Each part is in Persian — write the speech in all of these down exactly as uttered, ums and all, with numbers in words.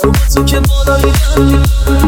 تو که بالا میبندی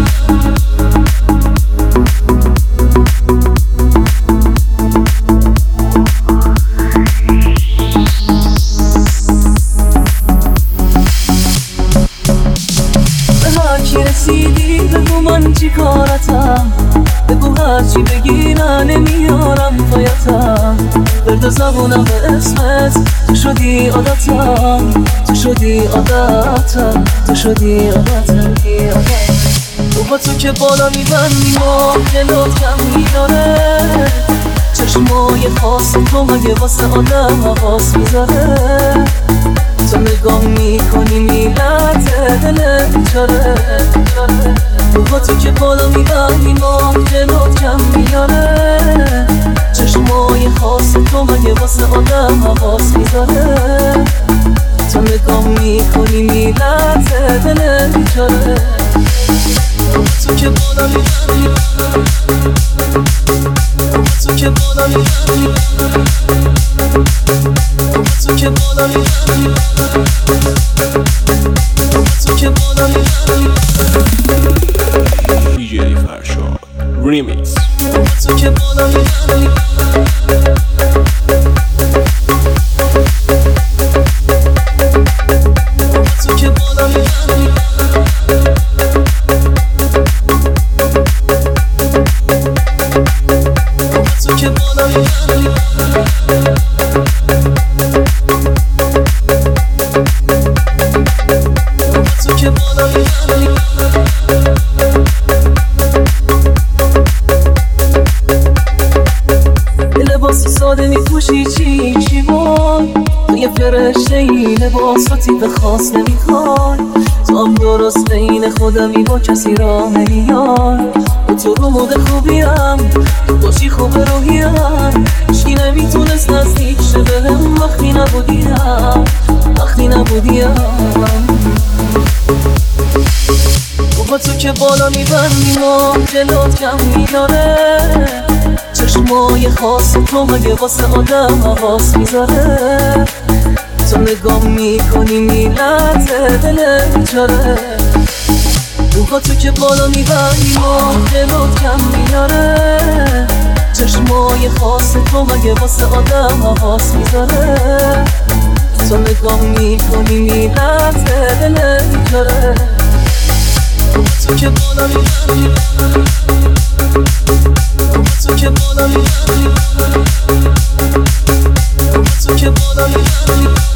به هرکی رسیدی بگو من چی کارتم، بگو هرچی بگی نه نمیارم پایتم. برد زبونم به اسمت، تو شدی عادتم، تو شدی عادتم، تو شدی عادتم. تو با تو که بالا میبندی ما دلات کم میداره، چشمای خاص تو مگه واسه آدم حواس میذاره. تو نگاه میکنی میلته دل بیچاره، تو با تو که بالا میبندی ما دلات کم میاره، چشمای خاص تو مگه واسه آدم حواس میذاره. تو نگاه میکنی میلته دل بیچاره، تو که بالا میبندی تو که بالا میبندی تو که بالا میبندی تو که بالا میبندی دی جی فرشاد ریمیکس. تو که بالا میبندی تو که بالا میبندی تو که بالا میبندی تو که بالا میبندی لباس ساده میپوشی چی چی وای، تو یه فرشته ای لباساتی به خاص نمیخوای. تو هم درست بین خودمی با کسی راه نمیای، تو رو مود خوبیم باشی خوب روحیم، هیچکی نمیتونست نزدیک شه بهم وقتی نبودیم وقتی نبودیم. با تو که بالا میبندی ما دلات کم میداره، چشمای خاص تو مگه واسه آدم حواس میذاره. تو نگاه میکنی میلته دل بیچاره، با تو که بالا میبندی ما دلات کم میاره، چشمای خاص تو مگه واسه آدم حواس میذاره. تو نگاه میکنی میلته دل بیچاره، تو که بالا میبندی تو که بالا میبندی تو که بالا میبندی